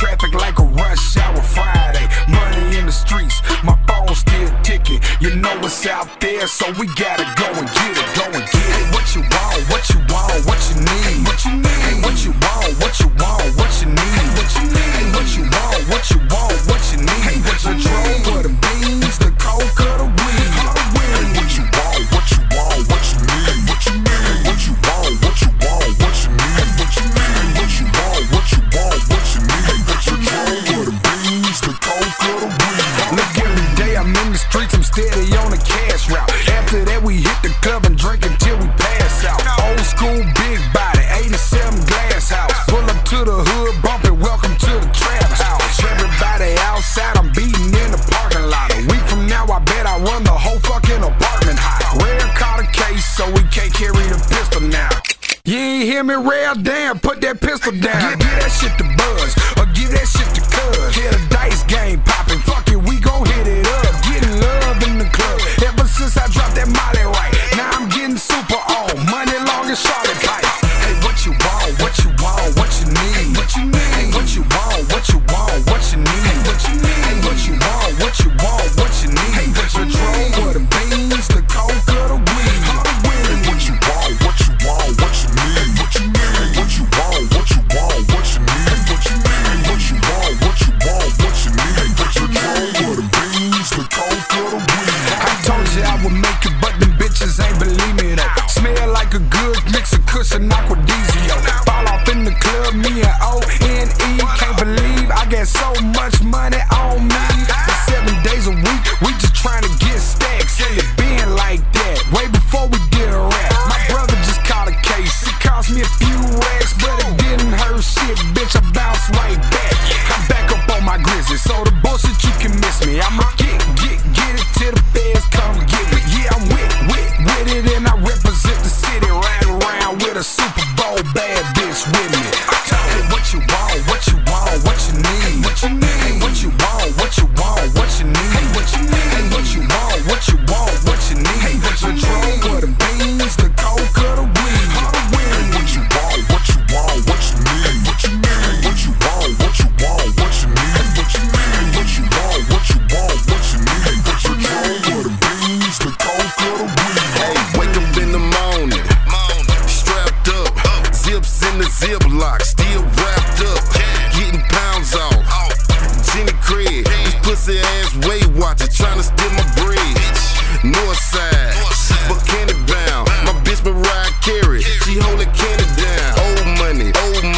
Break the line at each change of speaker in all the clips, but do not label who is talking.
traffic like a rush hour Friday. Money in the streets, my phone still ticking. You know it's out there, so we gotta go and get it, go and get it. What you want, what you want, what you need, what you need, what you want, what you want, what you need, what you need, what you want, what you want, what you need, what you drove or the beans, the coke or the weed. What you want, what you want, what you need, what you need, what you want, what you want, what you need, what you need, what you want, what you want, what you need, what you drove or the beans, the coke or the weed. Look, every day I'm in the streets, I'm steady on the cash route. After that we hit the club and drink until we pass out. Old school big body, 87 glass house. Pull up to the hood, bumpin', welcome to the trap house. Everybody outside, I'm beating in the parking lot. A week from now, I bet I run the whole fucking apartment high. Rare caught a case, so we can't carry the pistol now. You ain't hear me, Rare? Damn, put that pistol down. Give that shit to Buzz, or give that shit to Cuz. Hit a dice game poppin', fuck it, we gon' hit it up. Getting love in the club, ever since I dropped that Molly right. Now I'm getting super on, money long as Charlotte Pipe. Hey, what you want, what you want, what you need, what you need, what you want, what you want, what you need, what you need, what you want, what you want, what you need, what you drove or the beans, the coke or the weed. What you want, what you want, what you need, what you need, what you want, what you want, what you need, what you need, what you want, what you want, what you need, what you drove or the beans, the coke or the weed. I told you I would make it, but them bitches ain't believe me though. Smell like a good mix of Kush and Aquadizio. Fall off in the club, me and O-N-E. Can't believe I got so much money on me. For 7 days a week, we just trying to get stacks. And it been like that, way before we did a rap. My brother just caught a case, it cost me a few racks, but it didn't hurt shit, bitch, I bounced right back. I'm back up on my grizzly, so the bullshit you can miss me. I'ma get it till the feds come get me. Yeah, I'm with it, and I represent the city. Riding around with a Super Bowl bad bitch with me. I tell you what you want, what you want, what you need, what you need, what you want, what you want, what you need, what you need, what you want, what you want, what you need, what you drove or the beans, the coke or the weed. What you want, what you want, what you need, what you need, what you want, what you want, what you need, what you need, what you want, what you want, what you need, what you drove or the beans, the coke or the weed.
Hey, wake up in the morning, strapped up, zips in the ziplock, still wrapped up, getting pounds off. Jenny Craig, this pussy ass Weight Watcher tryna steal my bread. Northside, but candy bound. My bitch Mariah Carey, she hold it candy down. Old money,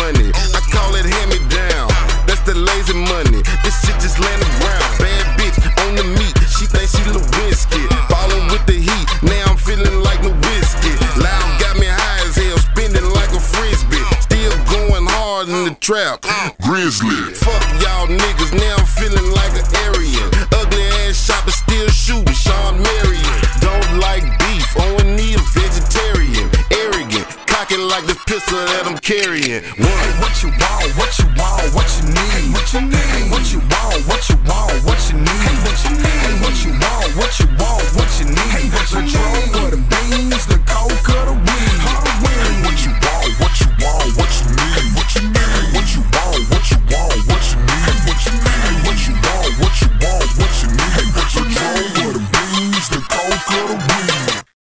I call it hand me down. That's the lazy money. This shit just landed around. Bad bitch on the meat, she thinks she Lewinsky. Ballin' with the heat, now I'm feeling like Nowitzki. Loud got me high as hell, spinning like a frisbee. Still going hard in the trap.
Grizzly.
Fuck y'all niggas, now I'm feeling like an Aryan. Ugly ass shopper still shooting, Sean Marion. Don't like beef, O&E a vegetarian. Arrogant, cocky like the pistol that I'm carrying.
Hey, what you want, what you want, what you need, what you need, what you want, what you want, what you need, what you need, what you want, what you want, what you need, what you drove or the beans, the coke or the weed. What you want, what